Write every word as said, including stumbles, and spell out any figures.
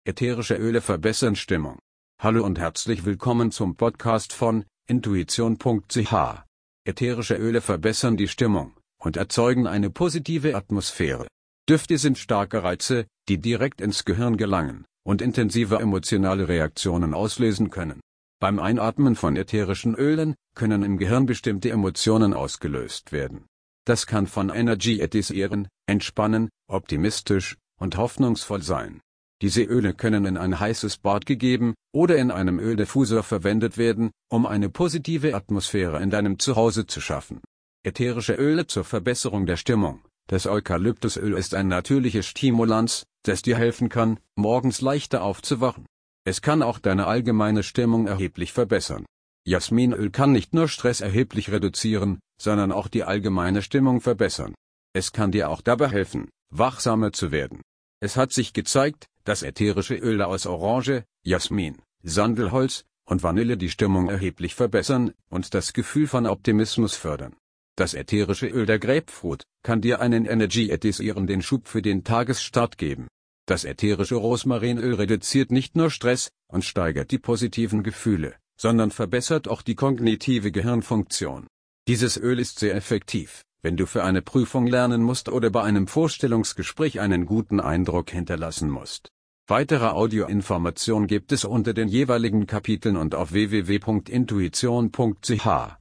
Ätherische Öle verbessern Stimmung. Hallo und herzlich willkommen zum Podcast von intuition punkt c h. Ätherische Öle verbessern die Stimmung und erzeugen eine positive Atmosphäre. Düfte sind starke Reize, die direkt ins Gehirn gelangen und intensive emotionale Reaktionen auslösen können. Beim Einatmen von ätherischen Ölen können im Gehirn bestimmte Emotionen ausgelöst werden. Das kann von energetisieren, entspannen, optimistisch und hoffnungsvoll sein. Diese Öle können in ein heißes Bad gegeben oder in einem Öldiffusor verwendet werden, um eine positive Atmosphäre in deinem Zuhause zu schaffen. Ätherische Öle zur Verbesserung der Stimmung. Das Eukalyptusöl ist ein natürliches Stimulanz, das dir helfen kann, morgens leichter aufzuwachen. Es kann auch deine allgemeine Stimmung erheblich verbessern. Jasminöl kann nicht nur Stress erheblich reduzieren, sondern auch die allgemeine Stimmung verbessern. Es kann dir auch dabei helfen, wachsamer zu werden. Es hat sich gezeigt, dass ätherische Öle aus Orange, Jasmin, Sandelholz und Vanille die Stimmung erheblich verbessern und das Gefühl von Optimismus fördern. Das ätherische Öl der Grapefruit kann dir einen energetisierenden Schub für den Tagesstart geben. Das ätherische Rosmarinöl reduziert nicht nur Stress und steigert die positiven Gefühle, sondern verbessert auch die kognitive Gehirnfunktion. Dieses Öl ist sehr effektiv, wenn du für eine Prüfung lernen musst oder bei einem Vorstellungsgespräch einen guten Eindruck hinterlassen musst. Weitere Audioinformationen gibt es unter den jeweiligen Kapiteln und auf w w w punkt intuition punkt c h.